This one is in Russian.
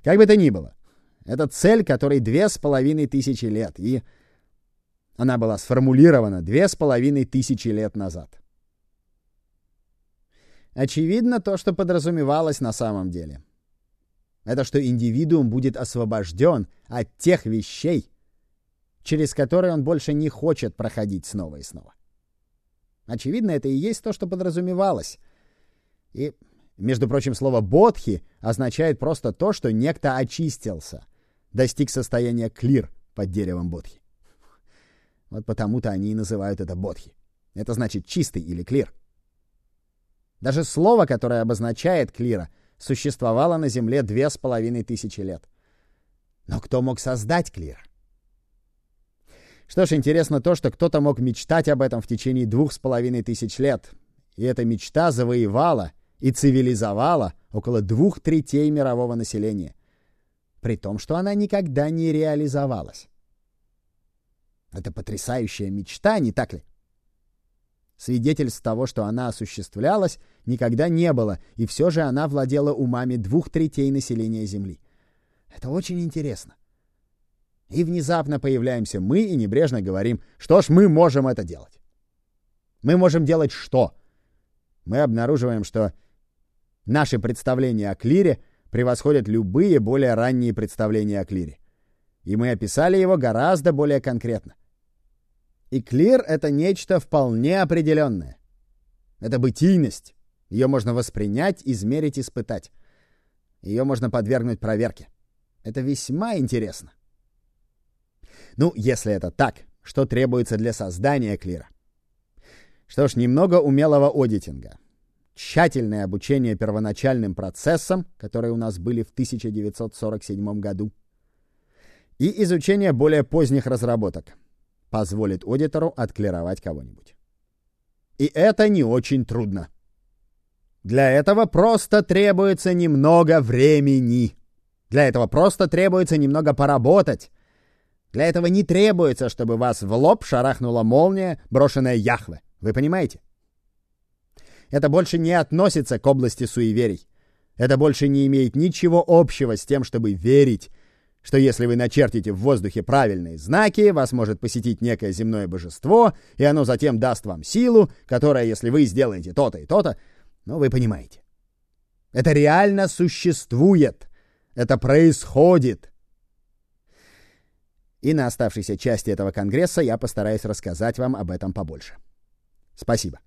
Как бы то ни было, это цель, которой 2500 лет, и она была сформулирована 2500 лет назад. Очевидно то, что подразумевалось на самом деле. Это что индивидуум будет освобожден от тех вещей, через которые он больше не хочет проходить снова и снова. Очевидно, это и есть то, что подразумевалось. И, между прочим, слово «бодхи» означает просто то, что некто очистился, достиг состояния клир под деревом бодхи. Вот потому-то они и называют это бодхи. Это значит чистый или клир. Даже слово, которое обозначает клира, существовало на Земле 2500 лет. Но кто мог создать клир? Что ж, интересно то, что кто-то мог мечтать об этом в течение 2500 лет. И эта мечта завоевала и цивилизовала около 2/3 мирового населения. При том, что она никогда не реализовалась. Это потрясающая мечта, не так ли? Свидетельств того, что она осуществлялась, никогда не было, и все же она владела умами 2/3 населения Земли. Это очень интересно. И внезапно появляемся мы и небрежно говорим, что ж, мы можем это делать. Мы можем делать что? Мы обнаруживаем, что наши представления о клире превосходят любые более ранние представления о клире. И мы описали его гораздо более конкретно. И клир — это нечто вполне определенное. Это бытийность. Ее можно воспринять, измерить, испытать. Ее можно подвергнуть проверке. Это весьма интересно. Ну, если это так, что требуется для создания клира? Что ж, немного умелого одитинга. Тщательное обучение первоначальным процессам, которые у нас были в 1947 году. И изучение более поздних разработок позволит аудитору отклировать кого-нибудь. И это не очень трудно. Для этого просто требуется немного времени. Для этого просто требуется немного поработать. Для этого не требуется, чтобы вас в лоб шарахнула молния, брошенная Яхве. Вы понимаете? Это больше не относится к области суеверий. Это больше не имеет ничего общего с тем, чтобы верить, что если вы начертите в воздухе правильные знаки, вас может посетить некое земное божество, и оно затем даст вам силу, которая, если вы сделаете то-то и то-то, ну, вы понимаете. Это реально существует. Это происходит. И на оставшейся части этого конгресса я постараюсь рассказать вам об этом побольше. Спасибо.